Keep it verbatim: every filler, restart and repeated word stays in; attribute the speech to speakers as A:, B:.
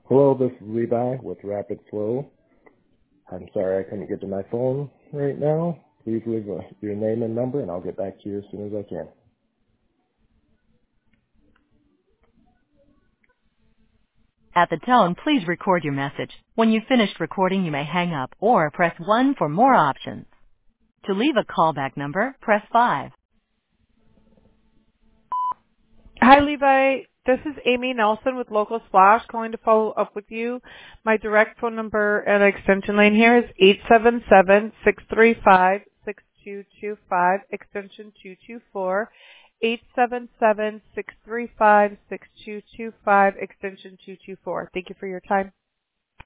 A: Hello, this is Levi with Rapid Flow. I'm sorry I couldn't get to my phone right now. Please leave uh, your name and number, and I'll get back to you as soon as I can.
B: At the tone, please record your message. When you've finished recording, you may hang up or press one for more options. To leave a callback number, press five.
C: Hi, Levi. This is Amy Nelson with Local Splash calling to follow up with you. My direct phone number and extension line here is eight seven seven, six three five, six two two five, extension two two four, eight seven seven, six three five, six two two five, extension two two four. Thank you for your time.